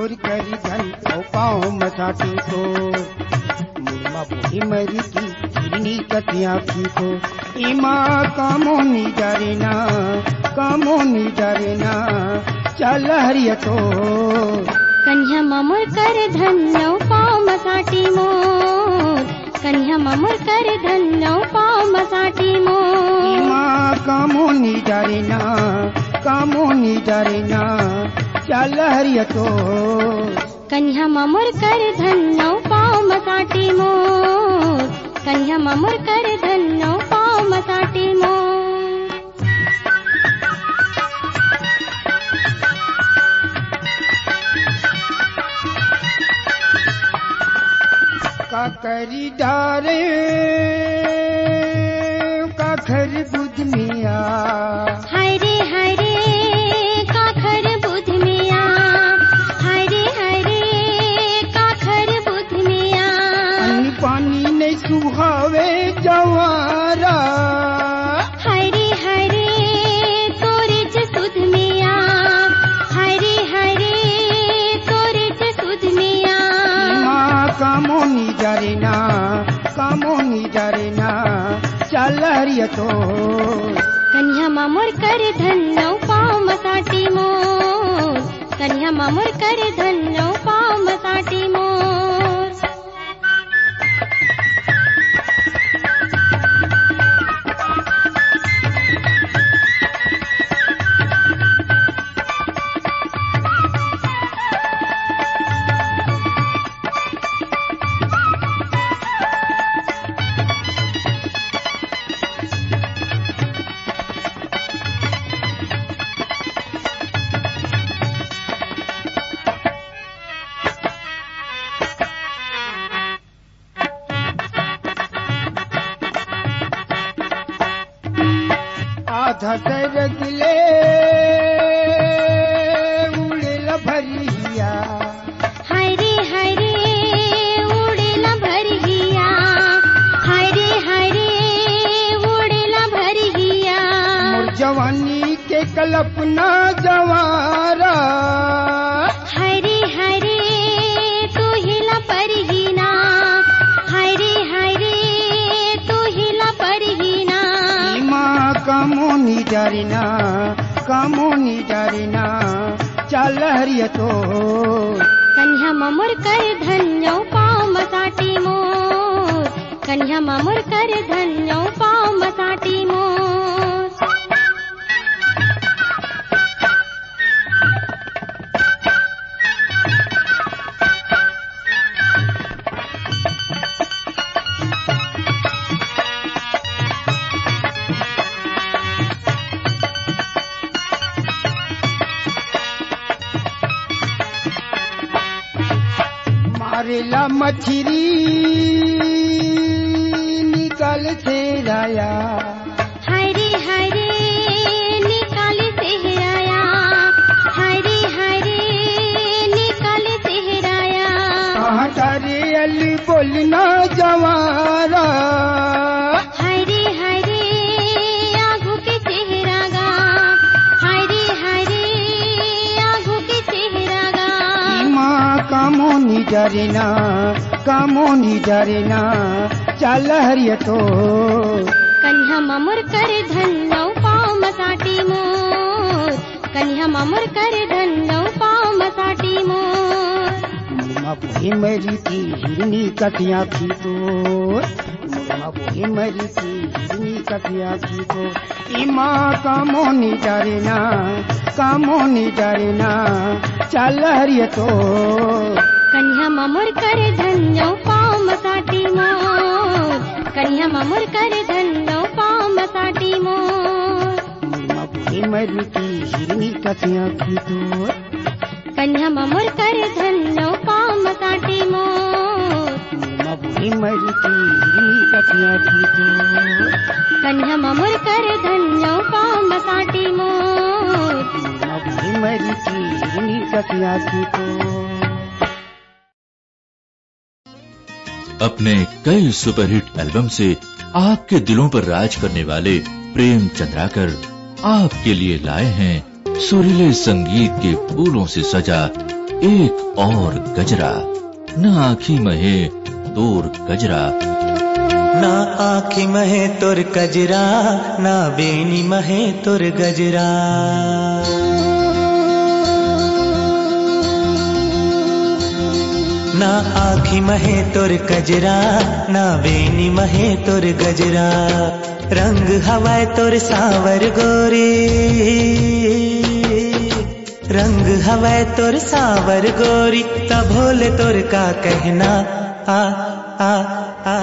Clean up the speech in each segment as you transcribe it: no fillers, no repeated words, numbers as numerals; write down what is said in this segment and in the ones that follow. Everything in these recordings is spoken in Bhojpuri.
मोर करी धन औ पाँव मसाटी को मुर्मा बोही मरी की हिरनी कतिया की को इमा कामोनी डरेना चल हरिय तो कन्या ममुर कर धन नौ पाँव मसाटी मोर कन्या ममुर कर धन नौ पाँव मसाटी मोर इमा कामोनी डरेना चल हरिय तो कन्या ममुर कर धन नौ पाँव मसाटी मोर कन्या ममुर कर धन नौ पाँव मसाटी मोर काकरी डारे काखर बुध मिया हाय रे काखर बुध मिया हाय रे काखर बुध मिया अन्नी पानी नहीं सुहावे जवारा हाय रे तोरे च सुध मिया हाय रे तोरे च सुध मिया माँ कामोनी डरेना चल हरिय तो कन्या ममुर कर धन नौ पाँव मसाटी मोर कन्या ममुर कर धन नौ पाँव मसाटी मोर आधा सर गिले उड़ेल भरिया हाय रे उड़ेला भरिया हाय रे उड़ेला भरिया मोर जवानी के कल्पना जवारा हाय रे तू हिला परिहीना हाय रे तू हिला परिहीना माँ कामोनी डरेना चल हरिय तो कन्या ममुर कर धन नौ पाँव मसाटी मोर कन्या ममुर कर धन नौ पाँव मसाटी मोर मारेला मछरी निकाल से राया हाय रे निकाल सेहराया हाय रे निकाल सेहराया कहाँ तारे अली बोलना जवारा हाय रे आगू के सेहरागा हाय रे आगू के सेहरागा माँ कामोनी डरेना चल हरिय तो कन्या ममुर कर धन नौ पाँव मसाटी मोर कन्या ममुर कर धन नौ पाँव मसाटी मोर मुर्मा बोही मरी की हिरनी कटिया की तो मुर्मा बोही मरी की हिरनी कटिया की तो इमा कामोनी डरेना चल हरिय तो कन्या ममुर कर धन नौ पाँव मसाटी मोर कन्या ममुर कर धन नौ पाँव मसाटी मोर मुर्मा बोही मरी की हिरनी कटिया की तो कन्या ममुर कर धन नौ पाँव मसाटी मोर मुर्मा बोही मरी की हिरनी कटिया की तो कन्या ममुर कर धन नौ पाँव मसाटी मोर मुर्मा बोही मरी की हिरनी कटिया की तो अपने कई सुपरहिट एल्बम से आपके दिलों पर राज करने वाले प्रेम चंद्राकर आपके लिए लाए हैं सुरीले संगीत के फूलों से सजा एक और गजरा, न आँखी महे तोर गजरा। ना आँखी महे तोर गजरा, ना बेनी महे तोर गजरा। ना आँखी महे तोर गजरा, ना बेनी महे तोर गजरा। रंग हवाए तोर सावर गोरी, रंग हवाए तोर सावर गोरी। तब भोले तोर का कहना, आ आ आ।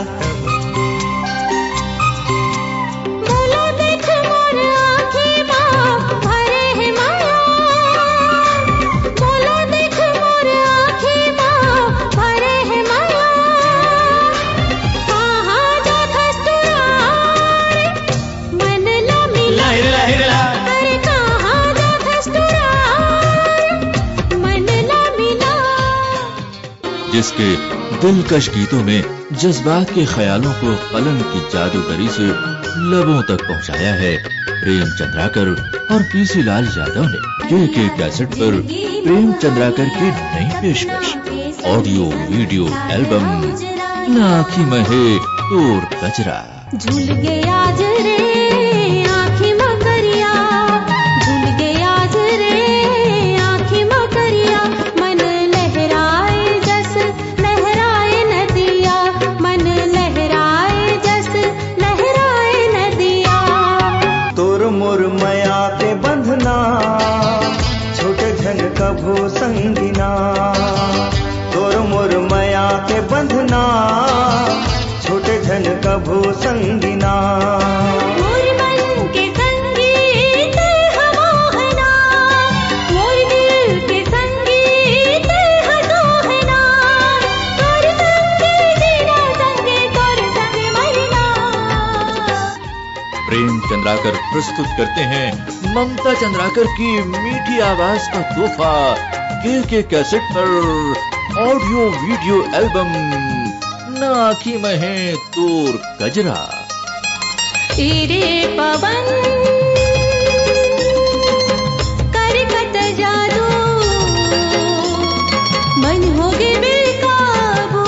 जिसके दिलकश गीतों में जज्बात के ख्यालों को कलम की जादूगरी से लबों तक पहुंचाया है प्रेम चंद्राकर और पीसी लाल यादव ने। के कैसेट पर प्रेम चंद्राकर की नई पेशकश, ऑडियो वीडियो एल्बम ना आँखी महे तोर गजरा। झूल गया आज रे आँखी मकरिया, झूल गया आज रे आँखी मकरिया। मन लहराए जस लहराए नदिया, मन लहराए जस लहराए नदिया। तोर मोर मया के बंधना, छोटे झन कभू संगिना। तोर मोर मया के बंधना, छोटे झन कभू संगिना। मोर मन के संगीत हवाहना, मोर दिल के संगीत हसोहना। तोर संगे जीना संगे तोर संगे मरना। प्रेम चंद्राकर प्रस्तुत करते हैं ममता चंद्राकर की मीठी आवाज का तोहफा के कैसेट पर ऑडियो वीडियो एल्बम ना आँखी महे तोर गजरा। तेरे पवन करकत जादू, मन हो गे बेकाबू।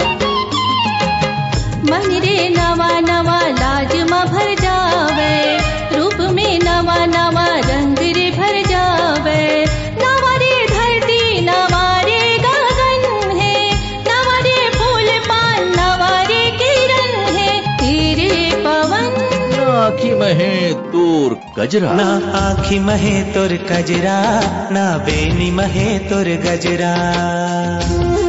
मन रे नवा नवा लाज में भर जावे, रूप में नवा नवा रंग रे भर जावे। नवा रे धरती नवा रे गगन है, नवा रे फूल पान नवा रे किरण है। तेरे पवन आँखी महे तोर गजरा। ना आँखी महे तोर गजरा, ना बेनी महे तोर गजरा।